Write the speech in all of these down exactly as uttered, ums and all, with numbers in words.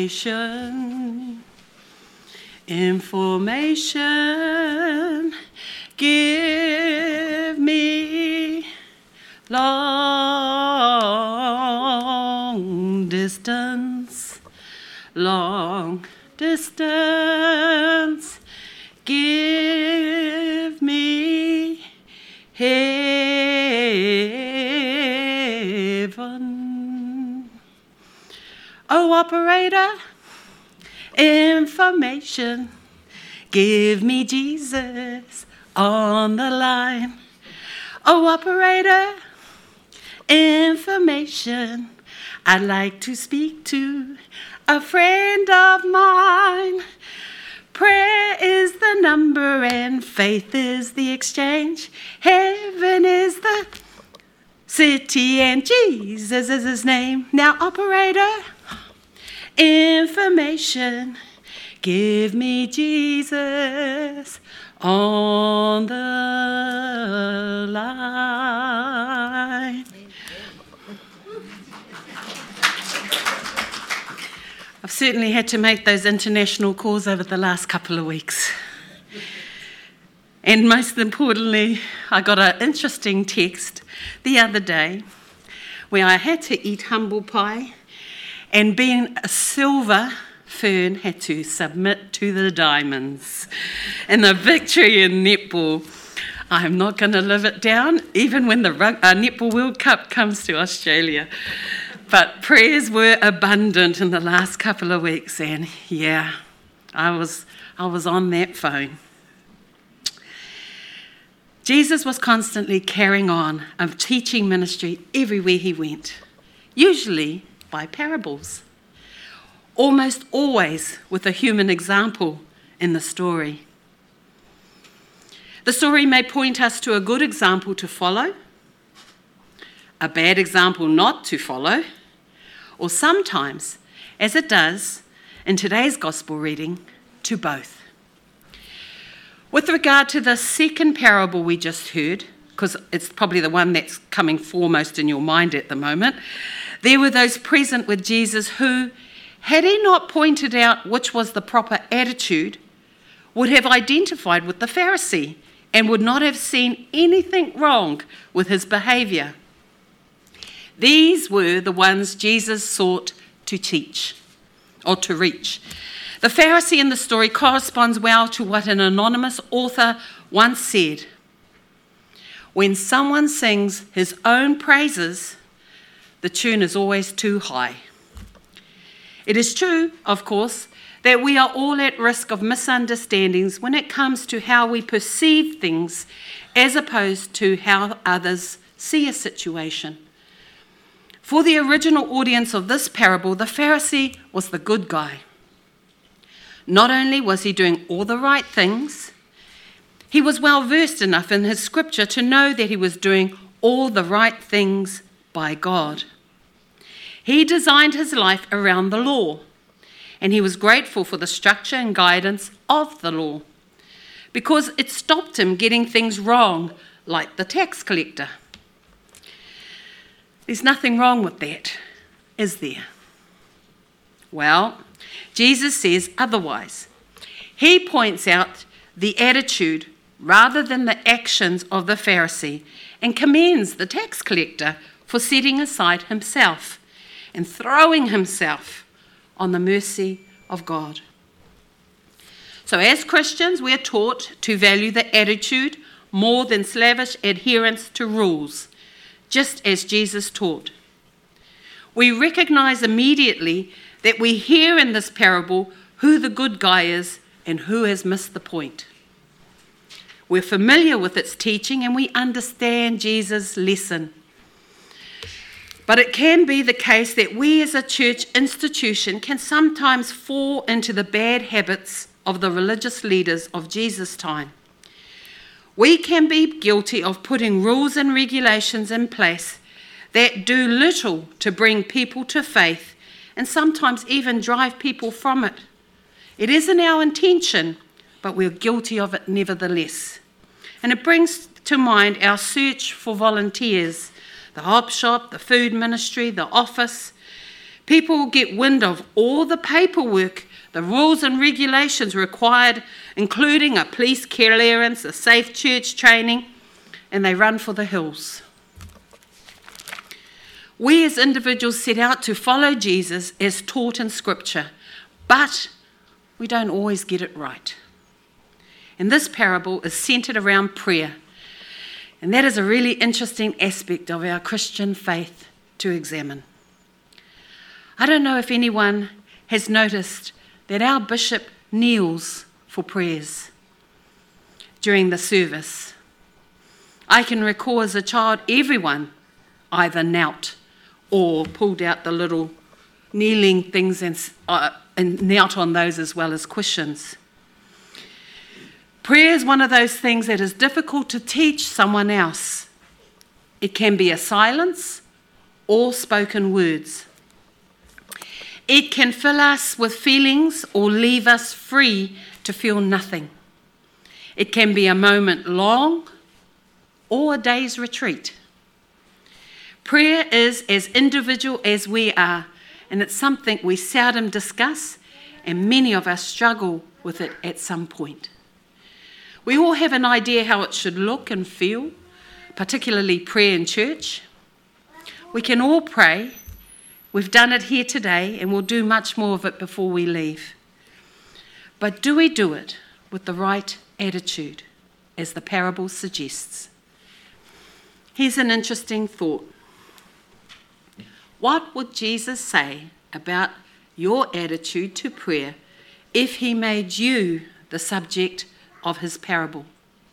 Information, information, give me long distance, long distance, give me heaven. Oh, operator, information, give me Jesus on the line. Oh, operator, information, I'd like to speak to a friend of mine. Prayer is the number and faith is the exchange. Heaven is the city and Jesus is his name. Now, operator, information, give me Jesus on the line. I've certainly had to make those international calls over the last couple of weeks. And most importantly, I got an interesting text the other day where I had to eat humble pie, and being a silver, Fern had to submit to the diamonds. And the victory in netball, I'm not going to live it down, even when the rug- uh, Netball World Cup comes to Australia. But prayers were abundant in the last couple of weeks, and yeah, I was I was on that phone. Jesus was constantly carrying on a teaching ministry everywhere he went, usually by parables, almost always with a human example in the story. The story may point us to a good example to follow, a bad example not to follow, or sometimes, as it does in today's gospel reading, to both. With regard to the second parable we just heard, because it's probably the one that's coming foremost in your mind at the moment, there were those present with Jesus who, had he not pointed out which was the proper attitude, would have identified with the Pharisee and would not have seen anything wrong with his behaviour. These were the ones Jesus sought to teach or to reach. The Pharisee in the story corresponds well to what an anonymous author once said. When someone sings his own praises, the tune is always too high. It is true, of course, that we are all at risk of misunderstandings when it comes to how we perceive things as opposed to how others see a situation. For the original audience of this parable, the Pharisee was the good guy. Not only was he doing all the right things, he was well versed enough in his scripture to know that he was doing all the right things by God. He designed his life around the law, and he was grateful for the structure and guidance of the law, because it stopped him getting things wrong, like the tax collector. There's nothing wrong with that, is there? Well, Jesus says otherwise. He points out the attitude rather than the actions of the Pharisee and commends the tax collector for setting aside himself and throwing himself on the mercy of God. So as Christians, we are taught to value the attitude more than slavish adherence to rules, just as Jesus taught. We recognize immediately that we hear in this parable who the good guy is and who has missed the point. We're familiar with its teaching and we understand Jesus' lesson. But it can be the case that we as a church institution can sometimes fall into the bad habits of the religious leaders of Jesus' time. We can be guilty of putting rules and regulations in place that do little to bring people to faith and sometimes even drive people from it. It isn't our intention, but we're guilty of it nevertheless. And it brings to mind our search for volunteers, the op shop, the food ministry, the office, People get wind of all the paperwork, the rules and regulations required, including a police clearance, a safe church training, and they run for the hills. We as individuals set out to follow Jesus as taught in Scripture, but we don't always get it right. And this parable is centered around prayer, and that is a really interesting aspect of our Christian faith to examine. I don't know if anyone has noticed that our bishop kneels for prayers during the service. I can recall as a child, everyone either knelt or pulled out the little kneeling things and, uh, and knelt on those as well as cushions. Prayer is one of those things that is difficult to teach someone else. It can be a silence or spoken words. It can fill us with feelings or leave us free to feel nothing. It can be a moment long or a day's retreat. Prayer is as individual as we are, and it's something we seldom discuss, and many of us struggle with it at some point. We all have an idea how it should look and feel, particularly prayer in church. We can all pray. We've done it here today, and we'll do much more of it before we leave. But do we do it with the right attitude, as the parable suggests? Here's an interesting thought. What would Jesus say about your attitude to prayer if he made you the subject of his parable?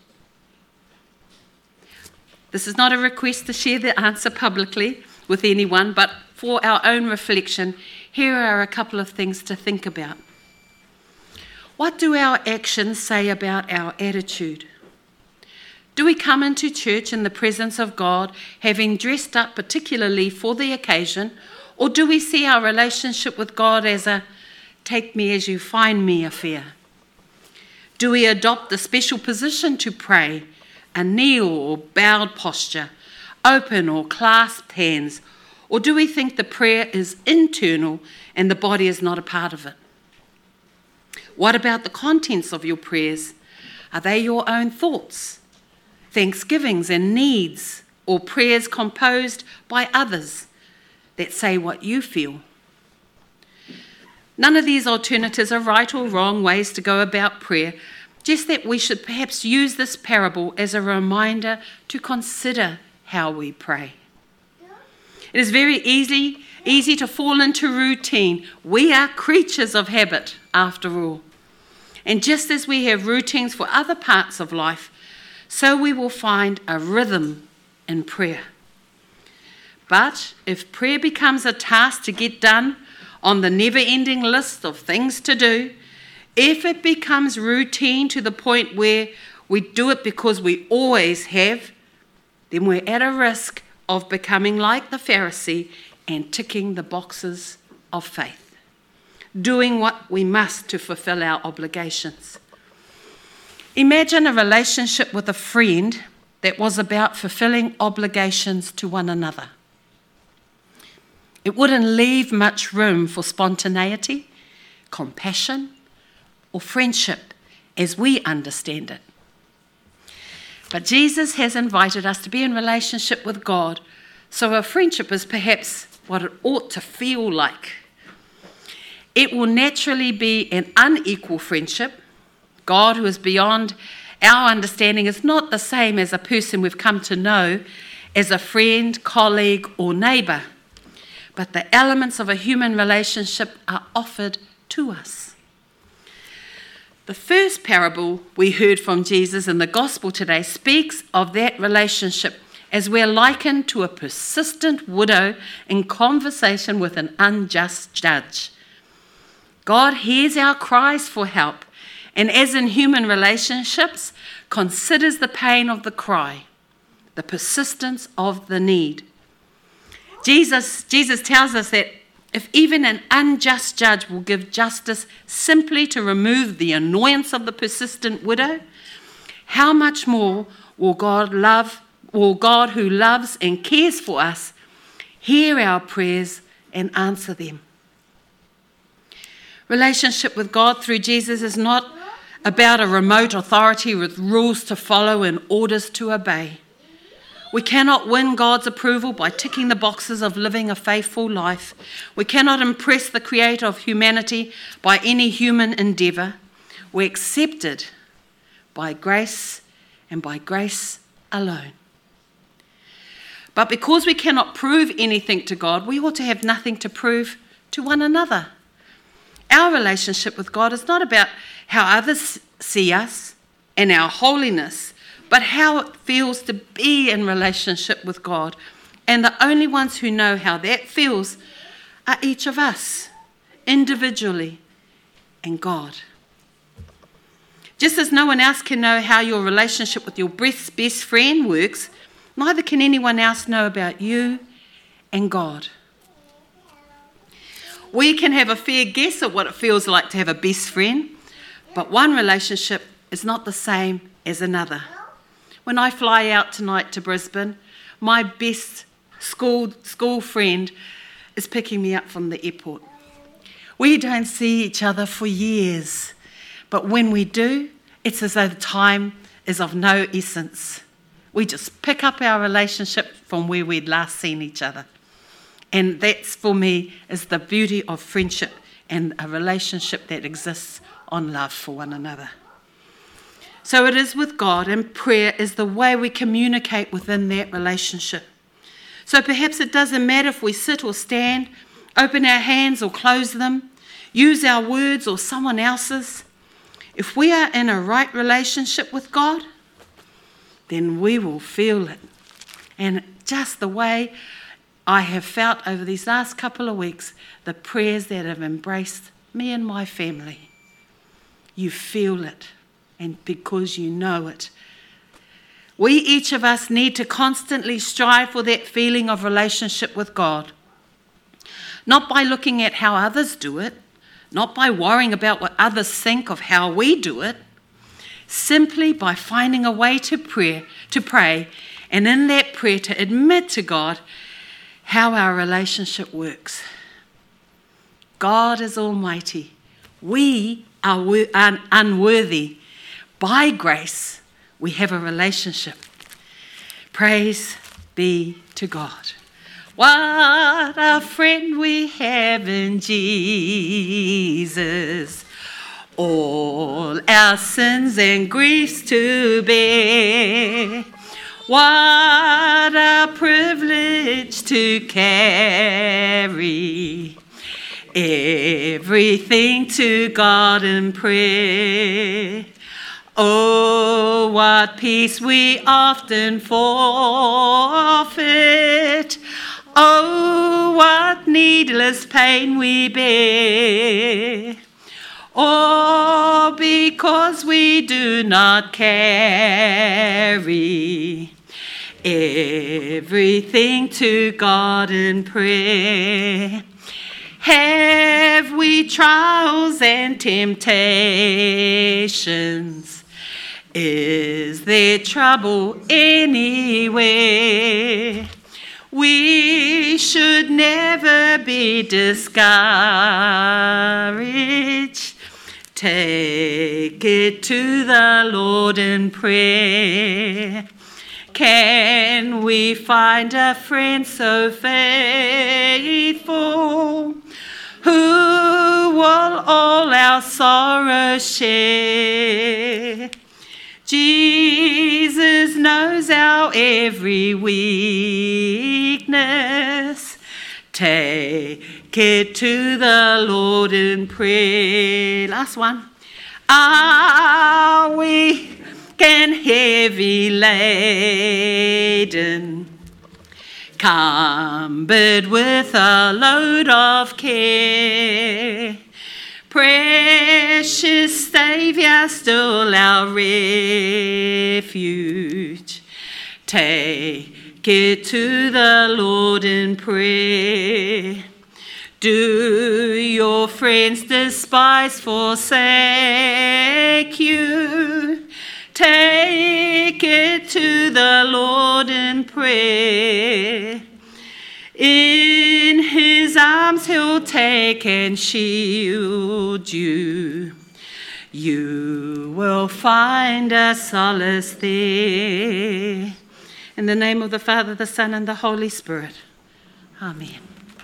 This is not a request to share the answer publicly with anyone, but for our own reflection, here are a couple of things to think about. What do our actions say about our attitude? Do we come into church in the presence of God, having dressed up particularly for the occasion, or do we see our relationship with God as a take me as you find me affair? Do we adopt the special position to pray, a kneel or bowed posture, open or clasped hands, or do we think the prayer is internal and the body is not a part of it? What about the contents of your prayers? Are they your own thoughts, thanksgivings and needs, or prayers composed by others that say what you feel? None of these alternatives are right or wrong ways to go about prayer, just that we should perhaps use this parable as a reminder to consider how we pray. It is very easy, easy to fall into routine. We are creatures of habit, after all. And just as we have routines for other parts of life, so we will find a rhythm in prayer. But if prayer becomes a task to get done on the never-ending list of things to do, if it becomes routine to the point where we do it because we always have, then we're at a risk of becoming like the Pharisee and ticking the boxes of faith, doing what we must to fulfill our obligations. Imagine a relationship with a friend that was about fulfilling obligations to one another. It wouldn't leave much room for spontaneity, compassion, or friendship as we understand it. But Jesus has invited us to be in relationship with God, so a friendship is perhaps what it ought to feel like. It will naturally be an unequal friendship. God, who is beyond our understanding, is not the same as a person we've come to know as a friend, colleague, or neighbour. But the elements of a human relationship are offered to us. The first parable we heard from Jesus in the gospel today speaks of that relationship as we're likened to a persistent widow in conversation with an unjust judge. God hears our cries for help, and as in human relationships, considers the pain of the cry, the persistence of the need. Jesus, Jesus tells us that if even an unjust judge will give justice simply to remove the annoyance of the persistent widow, how much more will God love, will God who loves and cares for us hear our prayers and answer them? Relationship with God through Jesus is not about a remote authority with rules to follow and orders to obey. We cannot win God's approval by ticking the boxes of living a faithful life. We cannot impress the Creator of humanity by any human endeavour. We're accepted by grace and by grace alone. But because we cannot prove anything to God, we ought to have nothing to prove to one another. Our relationship with God is not about how others see us and our holiness, but how it feels to be in relationship with God. And the only ones who know how that feels are each of us, individually, and God. Just as no one else can know how your relationship with your best, best friend works, neither can anyone else know about you and God. We can have a fair guess at what it feels like to have a best friend, but one relationship is not the same as another. When I fly out tonight to Brisbane, my best school, school friend is picking me up from the airport. We don't see each other for years, but when we do, it's as though the time is of no essence. We just pick up our relationship from where we'd last seen each other. And that's, for me, is the beauty of friendship and a relationship that exists on love for one another. So it is with God, and prayer is the way we communicate within that relationship. So perhaps it doesn't matter if we sit or stand, open our hands or close them, use our words or someone else's. If we are in a right relationship with God, then we will feel it. And just the way I have felt over these last couple of weeks, the prayers that have embraced me and my family, you feel it, and because you know it. We, each of us, need to constantly strive for that feeling of relationship with God. Not by looking at how others do it, not by worrying about what others think of how we do it, simply by finding a way to pray, to pray, and in that prayer to admit to God how our relationship works. God is almighty. We are unworthy. By grace, we have a relationship. Praise be to God. What a friend we have in Jesus. All our sins and griefs to bear. What a privilege to carry everything to God in prayer. Oh, what peace we often forfeit. Oh, what needless pain we bear. Oh, because we do not carry everything to God in prayer. Have we trials and temptations? Is there trouble anywhere? We should never be discouraged. Take it to the Lord in prayer. Can we find a friend so faithful, who will all our sorrows share? Jesus knows our every weakness. Take it to the Lord in prayer. Last one. Are we and heavy laden, cumbered with a load of care? Precious Saviour, still our refuge. Take it to the Lord in prayer. Do your friends despise, forsake you? Take it to the Lord in prayer. In his his arms he'll take and shield you. You will find a solace there. In the name of the Father, the Son, and the Holy Spirit. Amen.